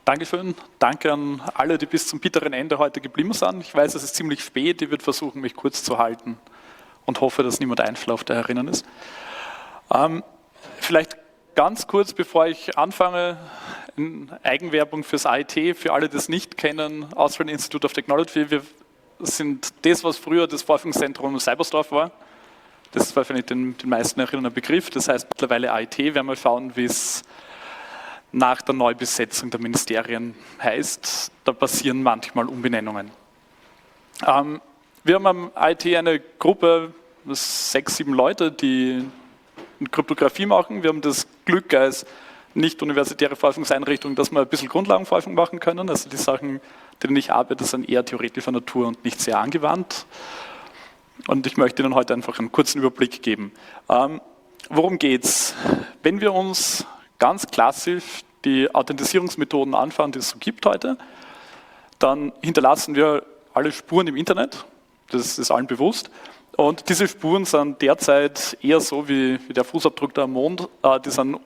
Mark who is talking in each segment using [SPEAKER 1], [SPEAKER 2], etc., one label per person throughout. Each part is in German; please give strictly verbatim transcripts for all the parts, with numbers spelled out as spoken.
[SPEAKER 1] Dankeschön. Danke an alle, die bis zum bitteren Ende heute geblieben sind. Ich weiß, es ist ziemlich spät. Ich werde versuchen, mich kurz zu halten und hoffe, dass niemand einschläft, der herinnen ist. Ähm, vielleicht ganz kurz, bevor ich anfange, in Eigenwerbung fürs A I T, für alle, die es nicht kennen, Austrian Institute of Technology. Wir sind das, was früher das Forschungszentrum Cybersdorf war. Das war vielleicht den, den meisten erinnernder Begriff. Das heißt mittlerweile A I T. Wir werden mal schauen, wie es nach der Neubesetzung der Ministerien heißt. Da passieren manchmal Umbenennungen. Ähm, wir haben am A I T eine Gruppe, sechs, sieben Leute, die Kryptographie machen. Wir haben das Glück als nicht-universitäre Forschungseinrichtung, dass wir ein bisschen Grundlagenforschung machen können. Also die Sachen, denen ich arbeite, sind eher theoretischer Natur und nicht sehr angewandt. Und ich möchte Ihnen heute einfach einen kurzen Überblick geben. Ähm, worum geht's? Wenn wir uns ganz klassisch die Authentisierungsmethoden anschauen, die es so gibt heute, dann hinterlassen wir alle Spuren im Internet. Das ist allen bewusst. Und diese Spuren sind derzeit eher so wie, wie der Fußabdruck da am Mond. Äh, die, sind,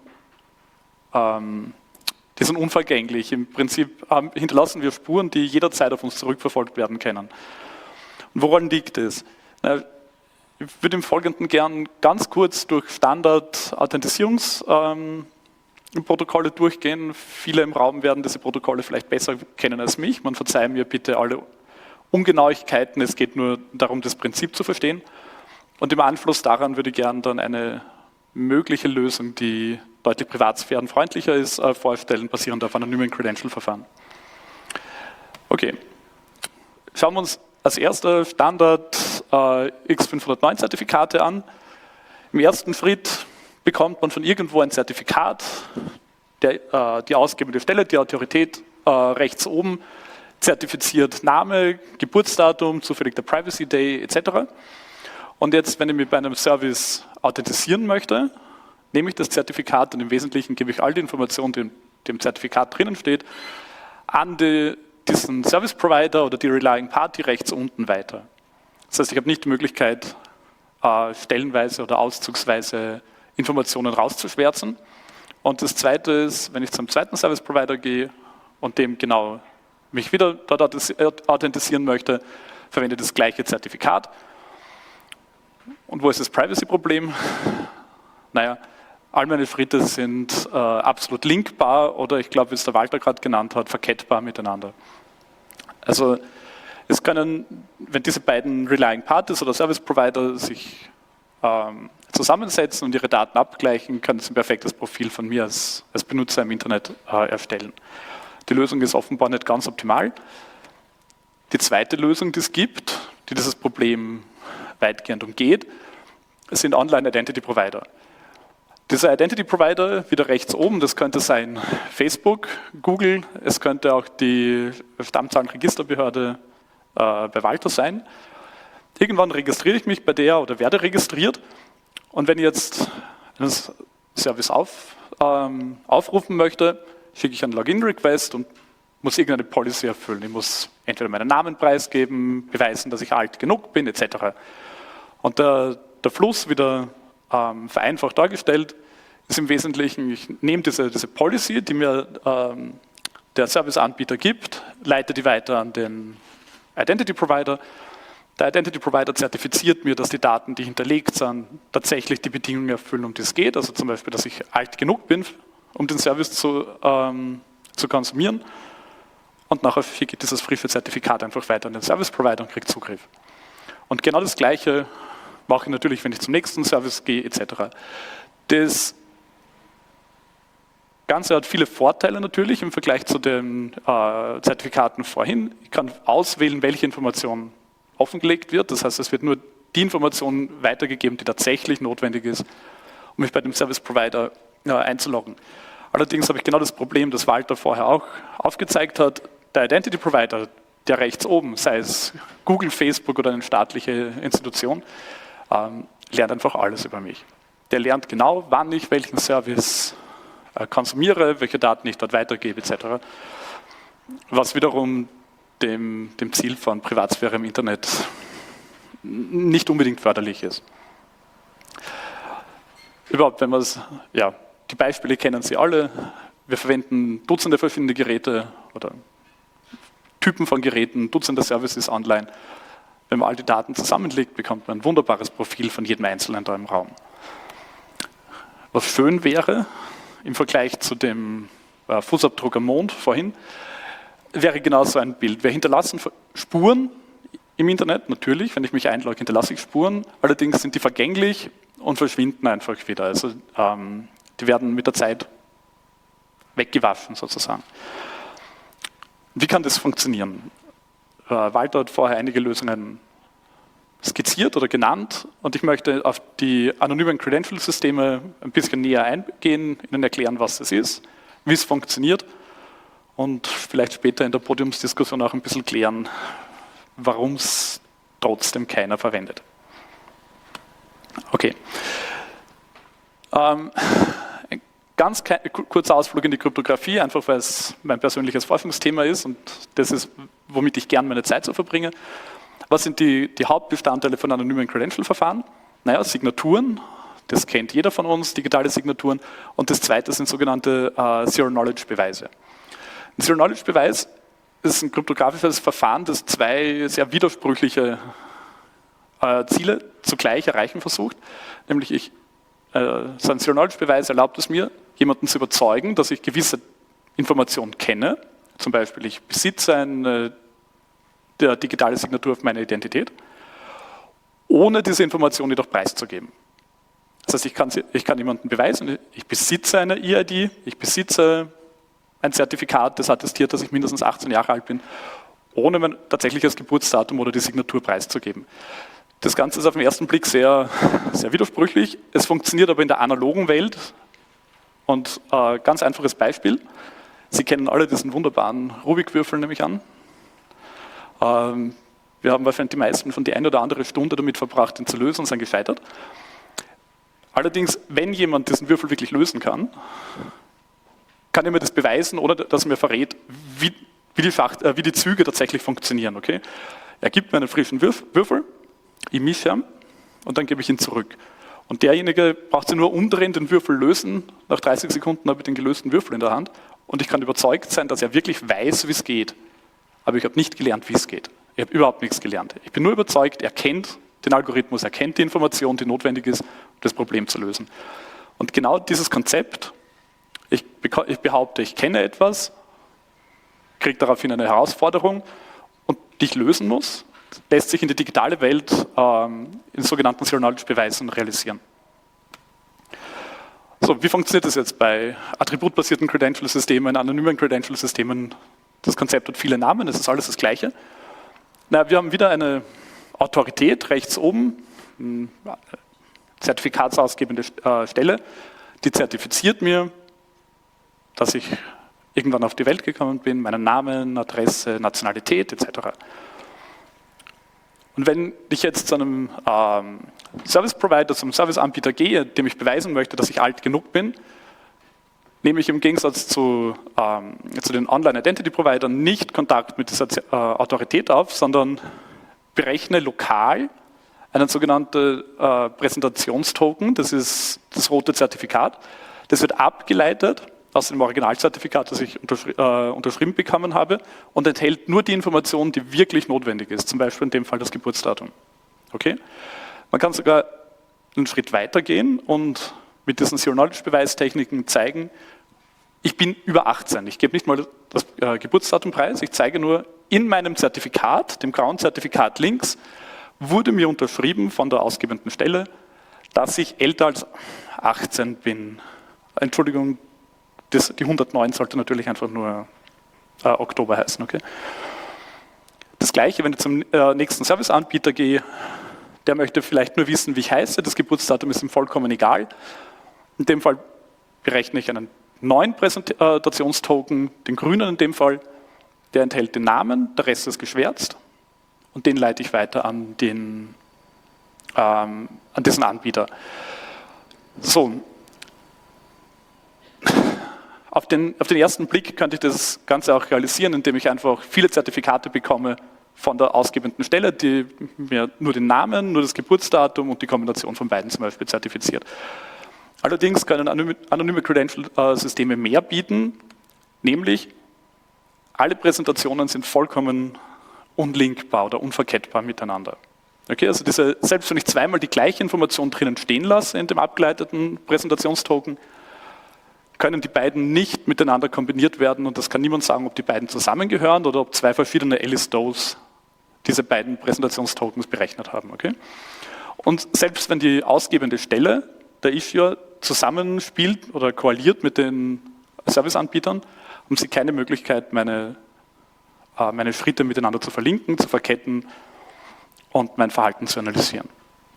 [SPEAKER 1] ähm, die sind unvergänglich. Im Prinzip haben, hinterlassen wir Spuren, die jederzeit auf uns zurückverfolgt werden können. Und woran liegt es? Na, ich würde im Folgenden gern ganz kurz durch Standard-Authentisierungsprotokolle ähm, durchgehen. Viele im Raum werden diese Protokolle vielleicht besser kennen als mich. Man verzeihe mir bitte alle Ungenauigkeiten, es geht nur darum, das Prinzip zu verstehen. Und im Anschluss daran würde ich gerne dann eine mögliche Lösung, die deutlich privatsphärenfreundlicher ist, äh, vorstellen, basierend auf anonymen Credential-Verfahren. Okay, schauen wir uns als erster Standard äh, X fünfhundertneun Zertifikate an. Im ersten Schritt bekommt man von irgendwo ein Zertifikat, der, äh, die ausgebende Stelle, die Autorität äh, rechts oben, zertifiziert Name, Geburtsdatum, zufällig der Privacy Day et cetera. Und jetzt, wenn ich mich bei einem Service authentisieren möchte, nehme ich das Zertifikat und im Wesentlichen gebe ich all die Informationen, die im Zertifikat drinnen steht, an die, diesen Service Provider oder die Relying Party rechts unten weiter. Das heißt, ich habe nicht die Möglichkeit, äh, stellenweise oder auszugsweise Informationen rauszuschwärzen. Und das Zweite ist, wenn ich zum zweiten Service Provider gehe und dem genau mich wieder dort authentisieren möchte, verwende das gleiche Zertifikat. Und wo ist das Privacy-Problem? Naja, all meine Schritte sind äh, absolut linkbar oder ich glaube, wie es der Walter gerade genannt hat, verkettbar miteinander. Also es können, wenn diese beiden Relying Parties oder Service Provider sich ähm, zusammensetzen und ihre Daten abgleichen, können sie ein perfektes Profil von mir als, als Benutzer im Internet äh, erstellen. Die Lösung ist offenbar nicht ganz optimal. Die zweite Lösung, die es gibt, die dieses Problem weitgehend umgeht, sind Online-Identity-Provider. Dieser Identity-Provider, wieder rechts oben, das könnte sein Facebook, Google, es könnte auch die Stammzahlenregisterbehörde äh, bei Walter sein. Irgendwann registriere ich mich bei der oder werde registriert und wenn ich jetzt einen Service auf, ähm, aufrufen möchte, schicke ich einen Login-Request und muss irgendeine Policy erfüllen. Ich muss entweder meinen Namen preisgeben, beweisen, dass ich alt genug bin, et cetera. Und der, der Fluss, wieder ähm, vereinfacht dargestellt, ist im Wesentlichen, ich nehme diese, diese Policy, die mir ähm, der Serviceanbieter gibt, leite die weiter an den Identity Provider. Der Identity Provider zertifiziert mir, dass die Daten, die hinterlegt sind, tatsächlich die Bedingungen erfüllen, um die es geht. Also zum Beispiel, dass ich alt genug bin, um den Service zu, ähm, zu konsumieren. Und nachher schicke ich dieses frische Zertifikat einfach weiter an den Service Provider und kriege Zugriff. Und genau das Gleiche mache ich natürlich, wenn ich zum nächsten Service gehe, et cetera. Das Ganze hat viele Vorteile natürlich im Vergleich zu den äh, Zertifikaten vorhin. Ich kann auswählen, welche Information offengelegt wird. Das heißt, es wird nur die Information weitergegeben, die tatsächlich notwendig ist, um mich bei dem Service Provider äh, einzuloggen. Allerdings habe ich genau das Problem, das Walter vorher auch aufgezeigt hat. Der Identity Provider, der rechts oben, sei es Google, Facebook oder eine staatliche Institution, ähm, lernt einfach alles über mich. Der lernt genau, wann ich welchen Service äh, konsumiere, welche Daten ich dort weitergebe, et cetera. Was wiederum dem, dem Ziel von Privatsphäre im Internet nicht unbedingt förderlich ist. Überhaupt, wenn man es, ja, die Beispiele kennen Sie alle. wir verwenden Dutzende verschiedene Geräte oder Typen von Geräten, Dutzende Services online. Wenn man all die Daten zusammenlegt, bekommt man ein wunderbares Profil von jedem Einzelnen da im Raum. Was schön wäre, im Vergleich zu dem äh, Fußabdruck am Mond vorhin, wäre genau so ein Bild. Wir hinterlassen Spuren im Internet, natürlich, wenn ich mich einlogge, hinterlasse ich Spuren, allerdings sind die vergänglich und verschwinden einfach wieder. Also ähm, die werden mit der Zeit weggewaschen sozusagen. Wie kann das funktionieren? Äh, Walter hat vorher einige Lösungen skizziert oder genannt und ich möchte auf die anonymen Credential-Systeme ein bisschen näher eingehen, Ihnen erklären, was das ist, wie es funktioniert und vielleicht später in der Podiumsdiskussion auch ein bisschen klären, warum es trotzdem keiner verwendet. Okay. Ähm, ein ganz kurzer Ausflug in die Kryptographie, einfach weil es mein persönliches Forschungsthema ist und das ist, womit ich gern meine Zeit so verbringe. Was sind die, die Hauptbestandteile von anonymen Credential-Verfahren? Naja, Signaturen, das kennt jeder von uns, digitale Signaturen. Und das zweite sind sogenannte äh, Zero-Knowledge-Beweise. Ein Zero-Knowledge-Beweis ist ein kryptografisches Verfahren, das zwei sehr widersprüchliche äh, Ziele zugleich erreichen versucht. Nämlich, ich, äh, so ein Zero-Knowledge-Beweis erlaubt es mir, jemanden zu überzeugen, dass ich gewisse Informationen kenne. Zum Beispiel, ich besitze eine der digitale Signatur auf meine Identität, ohne diese Information jedoch preiszugeben. Das heißt, ich kann, ich kann jemandem beweisen, ich besitze eine E I D, ich besitze ein Zertifikat, das attestiert, dass ich mindestens achtzehn Jahre alt bin, ohne mein tatsächliches Geburtsdatum oder die Signatur preiszugeben. Das Ganze ist auf den ersten Blick sehr, sehr widersprüchlich, es funktioniert aber in der analogen Welt und äh, ganz einfaches Beispiel, Sie kennen alle diesen wunderbaren Rubik-Würfel, nehme ich an. Ähm, wir haben wahrscheinlich die meisten von die eine oder andere Stunde damit verbracht, ihn zu lösen und sind gescheitert. Allerdings, wenn jemand diesen Würfel wirklich lösen kann, kann er mir das beweisen, ohne dass er mir verrät, wie, wie, die, Schach, äh, wie die Züge tatsächlich funktionieren. Okay? Er gibt mir einen frischen Würf, Würfel, ich mische ihn und dann gebe ich ihn zurück. Und derjenige braucht sich nur umdrehen, den Würfel lösen, nach dreißig Sekunden habe ich den gelösten Würfel in der Hand und ich kann überzeugt sein, dass er wirklich weiß, wie es geht. Aber ich habe nicht gelernt, wie es geht. Ich habe überhaupt nichts gelernt. Ich bin nur überzeugt, er kennt den Algorithmus, er kennt die Information, die notwendig ist, um das Problem zu lösen. Und genau dieses Konzept, ich, ich behaupte, ich kenne etwas, kriege daraufhin eine Herausforderung und die ich lösen muss, lässt sich in die digitale Welt ähm, in sogenannten Zero-Knowledge-Beweisen realisieren. So, wie funktioniert das jetzt bei attributbasierten Credential-Systemen, anonymen Credential-Systemen? Das Konzept hat viele Namen, es ist alles das Gleiche. Na, wir haben wieder eine Autorität rechts oben, eine zertifikatsausgebende Stelle, die zertifiziert mir, dass ich irgendwann auf die Welt gekommen bin, meinen Namen, Adresse, Nationalität et cetera. Und wenn ich jetzt zu einem ähm, Service Provider, zum Serviceanbieter gehe, dem ich beweisen möchte, dass ich alt genug bin, nehme ich im Gegensatz zu, ähm, zu den Online-Identity-Providern nicht Kontakt mit dieser äh, Autorität auf, sondern berechne lokal einen sogenannten äh, Präsentationstoken, das ist das rote Zertifikat. Das wird abgeleitet aus dem Originalzertifikat, das ich unterschri äh, unterschrieben bekommen habe und enthält nur die Information, die wirklich notwendig ist, zum Beispiel in dem Fall das Geburtsdatum. Okay? Man kann sogar einen Schritt weiter gehen und mit diesen Zero-Knowledge-Beweistechniken zeigen, ich bin über achtzehn. Ich gebe nicht mal das äh, Geburtsdatum preis, ich zeige nur, in meinem Zertifikat, dem grauen Zertifikat links, wurde mir unterschrieben von der ausgebenden Stelle, dass ich älter als achtzehn bin. Entschuldigung, das, die hundertneun sollte natürlich einfach nur äh, Oktober heißen. Okay? Das Gleiche, wenn ich zum äh, nächsten Serviceanbieter gehe, der möchte vielleicht nur wissen, wie ich heiße, das Geburtsdatum ist ihm vollkommen egal. In dem Fall berechne ich einen neuen Präsentationstoken, den grünen in dem Fall, der enthält den Namen, der Rest ist geschwärzt und den leite ich weiter an, den, ähm, an diesen Anbieter. So, auf den, auf den ersten Blick könnte ich das Ganze auch realisieren, indem ich einfach viele Zertifikate bekomme von der ausgebenden Stelle, die mir nur den Namen, nur das Geburtsdatum und die Kombination von beiden zum Beispiel zertifiziert. Allerdings können anonyme Credential-Systeme mehr bieten, nämlich alle Präsentationen sind vollkommen unlinkbar oder unverkettbar miteinander. Okay, also diese, selbst wenn ich zweimal die gleiche Information drinnen stehen lasse in dem abgeleiteten Präsentationstoken, können die beiden nicht miteinander kombiniert werden und das kann niemand sagen, ob die beiden zusammengehören oder ob zwei verschiedene Alice-Does diese beiden Präsentationstokens berechnet haben. Okay? Und selbst wenn die ausgebende Stelle, der Issuer, zusammenspielt oder koaliert mit den Serviceanbietern, haben sie keine Möglichkeit, meine, äh, meine Schritte miteinander zu verlinken, zu verketten und mein Verhalten zu analysieren.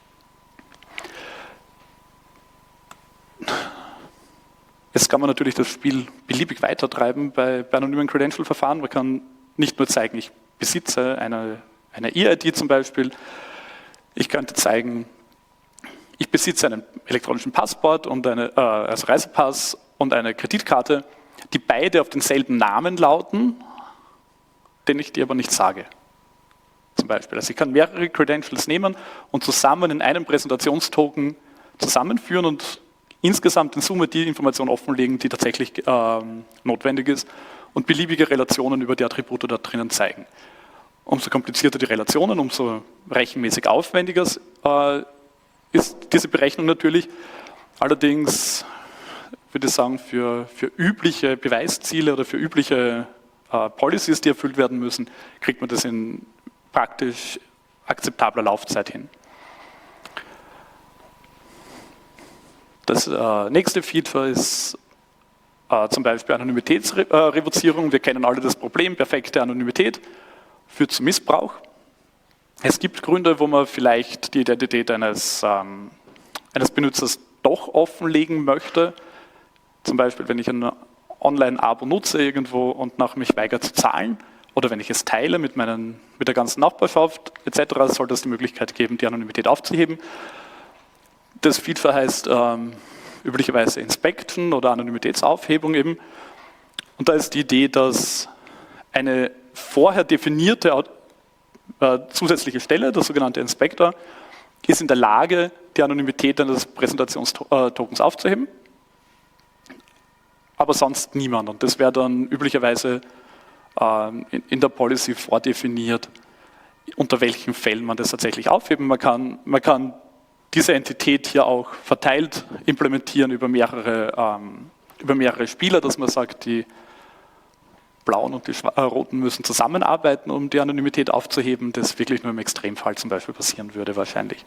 [SPEAKER 1] Jetzt kann man natürlich das Spiel beliebig weitertreiben bei, bei anonymen Credential-Verfahren. Man kann nicht nur zeigen, ich besitze eine, eine E I D zum Beispiel. Ich könnte zeigen, ich besitze einen elektronischen Passport und eine, äh, also Reisepass und eine Kreditkarte, die beide auf denselben Namen lauten, den ich dir aber nicht sage. Zum Beispiel. Also ich kann mehrere Credentials nehmen und zusammen in einem Präsentationstoken zusammenführen und insgesamt in Summe die Information offenlegen, die tatsächlich ähm, notwendig ist und beliebige Relationen über die Attribute da drinnen zeigen. Umso komplizierter die Relationen, umso rechenmäßig aufwendiger äh, ist diese Berechnung natürlich. Allerdings würde ich sagen, für, für übliche Beweisziele oder für übliche äh, Policies, die erfüllt werden müssen, kriegt man das in praktisch akzeptabler Laufzeit hin. Das äh, nächste Feature ist äh, zum Beispiel Anonymitätsrevozierung. Wir kennen alle das Problem, perfekte Anonymität führt zu Missbrauch. Es gibt Gründe, wo man vielleicht die Identität eines, ähm, eines Benutzers doch offenlegen möchte. Zum Beispiel, wenn ich ein Online-Abo nutze irgendwo und nach mich weigere zu zahlen oder wenn ich es teile mit, meinen, mit der ganzen Nachbarschaft et cetera, soll es die Möglichkeit geben, die Anonymität aufzuheben. Das Feature heißt ähm, üblicherweise Inspection oder Anonymitätsaufhebung eben. Und da ist die Idee, dass eine vorher definierte äh, zusätzliche Stelle, der sogenannte Inspector, ist in der Lage, die Anonymität eines Präsentationstokens aufzuheben, aber sonst niemand. Und das wäre dann üblicherweise äh, in, in der Policy vordefiniert, unter welchen Fällen man das tatsächlich aufheben. Man kann, man kann diese Entität hier auch verteilt implementieren über mehrere, ähm, über mehrere Spieler, dass man sagt, die Blauen und die äh, Roten müssen zusammenarbeiten, um die Anonymität aufzuheben, das wirklich nur im Extremfall zum Beispiel passieren würde wahrscheinlich.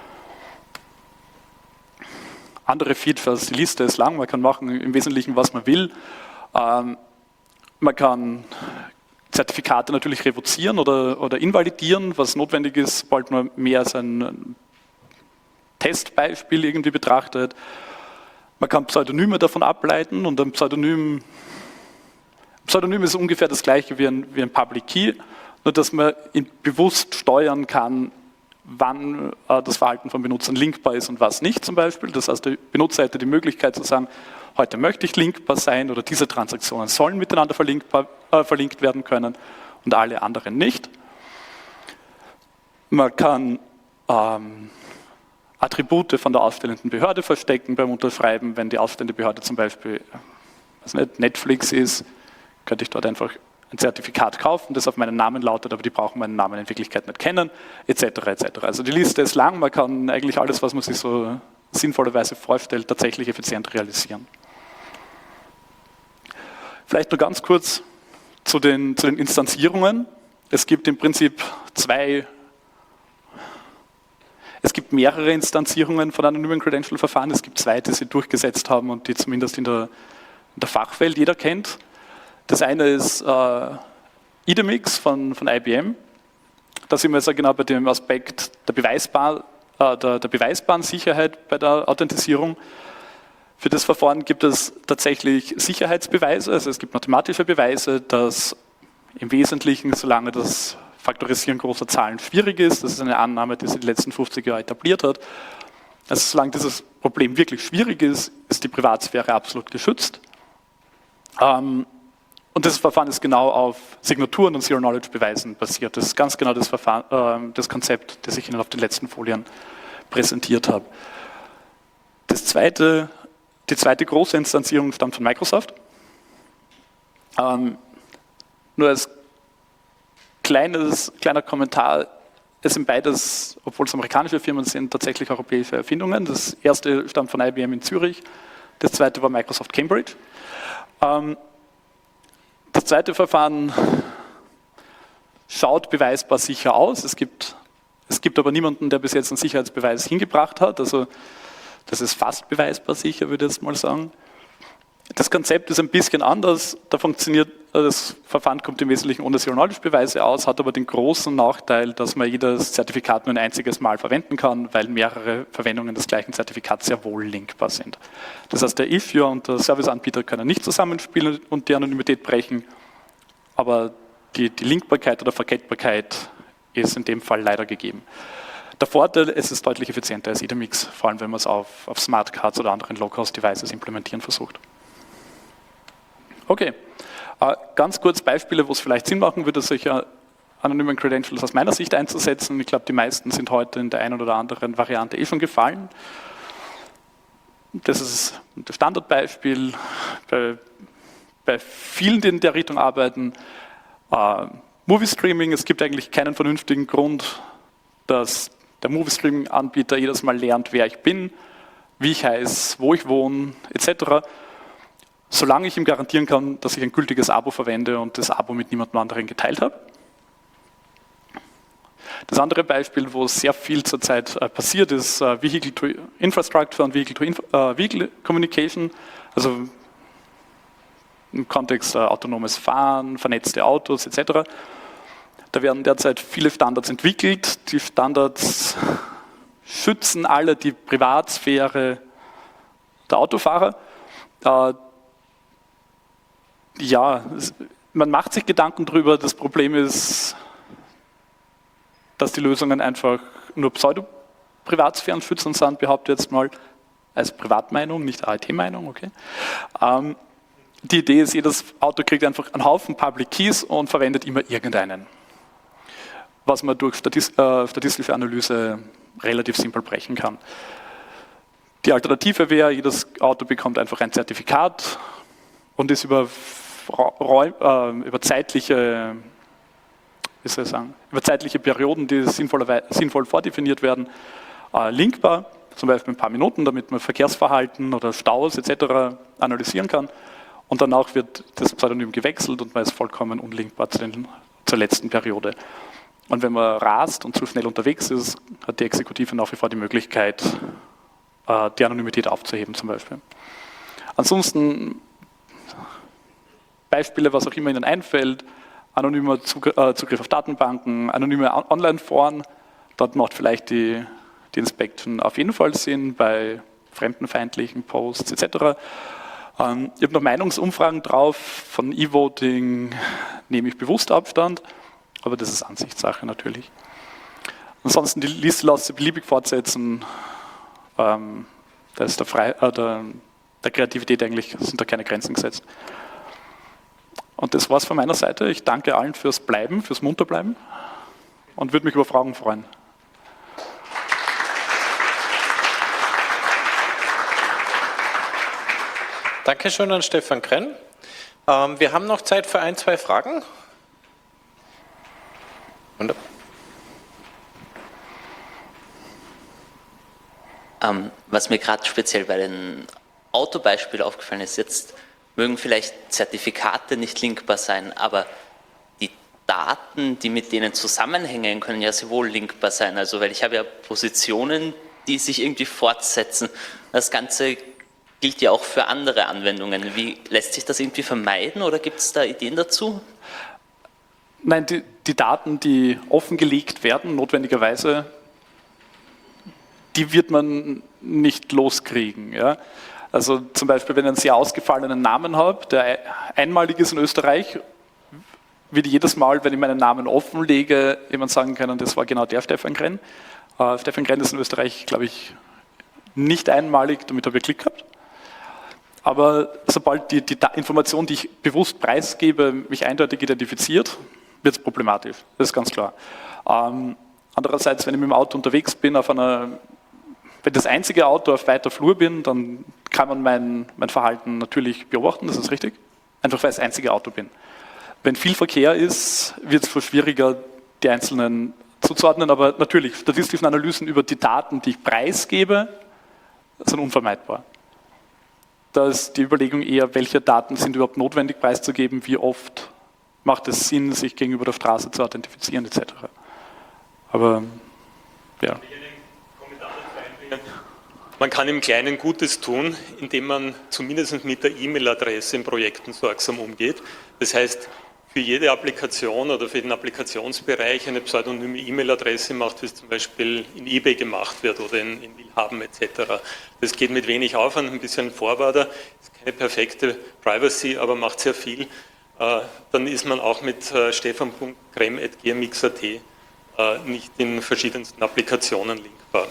[SPEAKER 1] Andere Features, die Liste ist lang, man kann machen im Wesentlichen, was man will. Ähm, man kann Zertifikate natürlich revozieren oder, oder invalidieren, was notwendig ist, sobald man mehr als ein Testbeispiel irgendwie betrachtet. Man kann Pseudonyme davon ableiten und ein Pseudonym, Pseudonym ist ungefähr das gleiche wie ein, wie ein Public Key, nur dass man bewusst steuern kann, wann äh, das Verhalten von Benutzern linkbar ist und was nicht zum Beispiel. Das heißt, der Benutzer hätte die Möglichkeit zu sagen, heute möchte ich linkbar sein oder diese Transaktionen sollen miteinander verlinkbar, äh, verlinkt werden können und alle anderen nicht. Man kann ähm, Attribute von der ausstellenden Behörde verstecken beim Unterschreiben. Wenn die ausstellende Behörde zum Beispiel was nicht, Netflix ist, könnte ich dort einfach ein Zertifikat kaufen, das auf meinen Namen lautet, aber die brauchen meinen Namen in Wirklichkeit nicht kennen, et cetera et cetera. Also die Liste ist lang, man kann eigentlich alles, was man sich so sinnvollerweise vorstellt, tatsächlich effizient realisieren. Vielleicht nur ganz kurz zu den, zu den Instanzierungen. Es gibt im Prinzip zwei Es gibt mehrere Instanzierungen von anonymen Credential-Verfahren. Es gibt zwei, die sie durchgesetzt haben und die zumindest in der, in der Fachwelt jeder kennt. Das eine ist äh, IDEMIX von, von I B M. Da sind wir jetzt genau bei dem Aspekt der, Beweisbar, äh, der, der beweisbaren Sicherheit bei der Authentisierung. Für das Verfahren gibt es tatsächlich Sicherheitsbeweise, also es gibt mathematische Beweise, dass im Wesentlichen, solange das Faktorisieren großer Zahlen schwierig ist, das ist eine Annahme, die sich die letzten fünfzig Jahre etabliert hat. Also solange dieses Problem wirklich schwierig ist, ist die Privatsphäre absolut geschützt. Ähm, und das Verfahren ist genau auf Signaturen und Zero-Knowledge-Beweisen basiert. Das ist ganz genau das, Verfahren, äh, das Konzept, das ich Ihnen auf den letzten Folien präsentiert habe. Das zweite Die zweite große Instanzierung stammt von Microsoft. Ähm, nur als kleines, kleiner Kommentar, es sind beides, obwohl es amerikanische Firmen sind, tatsächlich europäische Erfindungen. Das erste stammt von I B M in Zürich, das zweite war Microsoft Cambridge. Ähm, das zweite Verfahren schaut beweisbar sicher aus. Es gibt, es gibt aber niemanden, der bis jetzt einen Sicherheitsbeweis hingebracht hat. Also das ist fast beweisbar sicher, würde ich jetzt mal sagen. Das Konzept ist ein bisschen anders. Da funktioniert, das Verfahren kommt im Wesentlichen ohne Zero-Knowledge-Beweise aus, hat aber den großen Nachteil, dass man jedes Zertifikat nur ein einziges Mal verwenden kann, weil mehrere Verwendungen des gleichen Zertifikats sehr wohl linkbar sind. Das heißt, der Issuer und der Serviceanbieter können nicht zusammenspielen und die Anonymität brechen, aber die, die Linkbarkeit oder Verkettbarkeit ist in dem Fall leider gegeben. Der Vorteil, es ist deutlich effizienter als Idemix, vor allem wenn man es auf, auf Smartcards oder anderen Low-Cost-Devices implementieren versucht. Okay, äh, ganz kurz Beispiele, wo es vielleicht Sinn machen würde, solche anonymen Credentials aus meiner Sicht einzusetzen. Ich glaube, die meisten sind heute in der einen oder anderen Variante eh schon gefallen. Das ist das Standardbeispiel. Bei, bei vielen, die in der Richtung arbeiten, äh, Movie Streaming, es gibt eigentlich keinen vernünftigen Grund, dass der Movie Streaming-Anbieter jedes Mal lernt, wer ich bin, wie ich heiße, wo ich wohne, et cetera. Solange ich ihm garantieren kann, dass ich ein gültiges Abo verwende und das Abo mit niemandem anderen geteilt habe. Das andere Beispiel, wo sehr viel zurzeit äh, passiert, ist äh, Vehicle to Infrastructure und Vehicle to Inf äh, Vehicle Communication, also im Kontext äh, autonomes Fahren, vernetzte Autos et cetera. Da werden derzeit viele Standards entwickelt. Die Standards schützen alle die Privatsphäre der Autofahrer. Äh, ja, man macht sich Gedanken darüber. Das Problem ist, dass die Lösungen einfach nur Pseudo-Privatsphären schützen sind, behaupte ich jetzt mal, als Privatmeinung, nicht A I T-Meinung, okay. Ähm, die Idee ist, jedes Auto kriegt einfach einen Haufen Public Keys und verwendet immer irgendeinen, was man durch Statist äh, statistische Analyse relativ simpel brechen kann. Die Alternative wäre, jedes Auto bekommt einfach ein Zertifikat und ist über, äh, über zeitliche, wie soll ich sagen, über zeitliche Perioden, die sinnvoll, sinnvoll vordefiniert werden, äh, linkbar, zum Beispiel ein paar Minuten, damit man Verkehrsverhalten oder Staus et cetera analysieren kann. Und danach wird das Pseudonym gewechselt und man ist vollkommen unlinkbar zu den, zur letzten Periode. Und wenn man rast und zu schnell unterwegs ist, hat die Exekutive nach wie vor die Möglichkeit, die Anonymität aufzuheben zum Beispiel. Ansonsten Beispiele, was auch immer Ihnen einfällt, anonymer Zugriff auf Datenbanken, anonyme Online-Foren, dort macht vielleicht die, die Inspection auf jeden Fall Sinn, bei fremdenfeindlichen Posts et cetera. Ich habe noch Meinungsumfragen drauf, von E-Voting nehme ich bewusst Abstand, aber das ist Ansichtssache natürlich. Ansonsten die Liste lässt sich beliebig fortsetzen, ähm, da ist der, Frei, äh, der, der Kreativität eigentlich, sind da keine Grenzen gesetzt. Und das war's von meiner Seite. Ich danke allen fürs Bleiben, fürs Munterbleiben und würde mich über Fragen freuen.
[SPEAKER 2] Dankeschön an Stefan Krenn. Ähm, wir haben noch Zeit für ein, zwei Fragen. Wunderbar.
[SPEAKER 3] Ähm, was mir gerade speziell bei den Autobeispielen aufgefallen ist, jetzt mögen vielleicht Zertifikate nicht linkbar sein, aber die Daten, die mit denen zusammenhängen, können ja sehr wohl linkbar sein. Also, weil ich habe ja Positionen, die sich irgendwie fortsetzen. Das Ganze gilt ja auch für andere Anwendungen. Wie lässt sich das irgendwie vermeiden oder gibt es da Ideen dazu?
[SPEAKER 1] Nein, die, die Daten, die offengelegt werden, notwendigerweise, die wird man nicht loskriegen. Ja? Also zum Beispiel, wenn ich einen sehr ausgefallenen Namen habe, der einmalig ist in Österreich, wird jedes Mal, wenn ich meinen Namen offenlege, jemand sagen können, das war genau der Stefan Krenn. Uh, Stefan Krenn ist in Österreich, glaube ich, nicht einmalig, damit habe ich Glück gehabt. Aber sobald die, die Information, die ich bewusst preisgebe, mich eindeutig identifiziert, wird es problematisch. Das ist ganz klar. Ähm, andererseits, wenn ich mit dem Auto unterwegs bin, auf einer Wenn das einzige Auto auf weiter Flur bin, dann kann man mein, mein Verhalten natürlich beobachten, das ist richtig, einfach weil ich das einzige Auto bin. Wenn viel Verkehr ist, wird es schwieriger, die einzelnen zuzuordnen, aber natürlich, statistische Analysen über die Daten, die ich preisgebe, sind unvermeidbar. Da ist die Überlegung eher, welche Daten sind überhaupt notwendig preiszugeben, wie oft macht es Sinn, sich gegenüber der Straße zu authentifizieren et cetera. Aber ja.
[SPEAKER 4] Man kann im Kleinen Gutes tun, indem man zumindest mit der E-Mail-Adresse in Projekten sorgsam umgeht. Das heißt, für jede Applikation oder für den Applikationsbereich eine pseudonyme E-Mail-Adresse macht, wie es zum Beispiel in eBay gemacht wird oder in, in Willhaben et cetera. Das geht mit wenig Aufwand, ein bisschen Forwarder, ist keine perfekte Privacy, aber macht sehr viel. Äh, dann ist man auch mit äh, stefan punkt krem at gmx punkt at äh, nicht in verschiedensten Applikationen linkbar.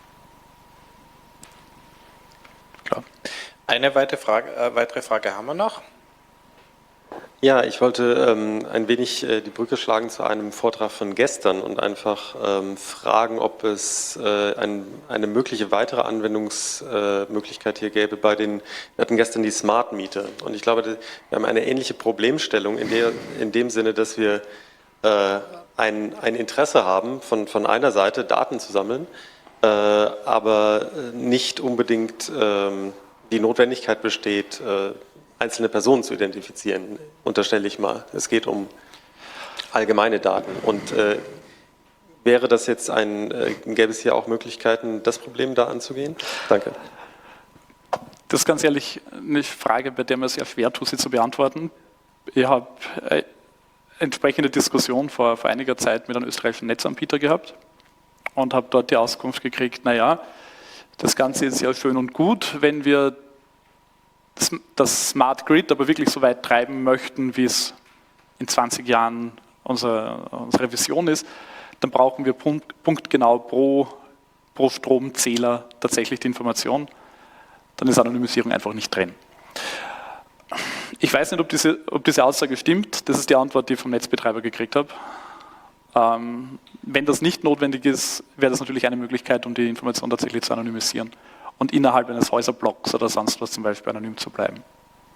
[SPEAKER 2] Klar. Eine weitere Frage, äh, weitere Frage haben wir noch.
[SPEAKER 5] Ja, ich wollte ähm, ein wenig äh, die Brücke schlagen zu einem Vortrag von gestern und einfach ähm, fragen, ob es äh, ein, eine mögliche weitere Anwendungsmöglichkeit äh, hier gäbe bei den, wir hatten gestern die Smart Meter und ich glaube, wir haben eine ähnliche Problemstellung in, der, in dem Sinne, dass wir äh, ein, ein Interesse haben, von, von einer Seite Daten zu sammeln, äh, aber nicht unbedingt äh, die Notwendigkeit besteht, äh, einzelne Personen zu identifizieren, unterstelle ich mal. Es geht um allgemeine Daten. Und äh, wäre das jetzt ein, äh, gäbe es hier auch Möglichkeiten, das Problem da anzugehen? Danke.
[SPEAKER 1] Das ist ganz ehrlich eine Frage, bei der man sehr schwer tut, sie zu beantworten. Ich habe eine entsprechende Diskussion vor, vor einiger Zeit mit einem österreichischen Netzanbieter gehabt und habe dort die Auskunft gekriegt, naja, das Ganze ist ja schön und gut, wenn wir das Smart Grid aber wirklich so weit treiben möchten, wie es in zwanzig Jahren unsere, unsere Vision ist, dann brauchen wir punkt, punktgenau pro, pro Stromzähler tatsächlich die Information. Dann ist Anonymisierung einfach nicht drin. Ich weiß nicht, ob diese, ob diese Aussage stimmt. Das ist die Antwort, die ich vom Netzbetreiber gekriegt habe. Ähm, wenn das nicht notwendig ist, wäre das natürlich eine Möglichkeit, um die Information tatsächlich zu anonymisieren. Und innerhalb eines Häuserblocks oder sonst was zum Beispiel anonym zu bleiben.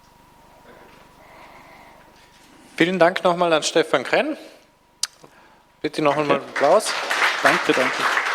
[SPEAKER 2] Vielen Dank nochmal an Stefan Krenn. Bitte noch einmal einen Applaus.
[SPEAKER 1] Danke, danke.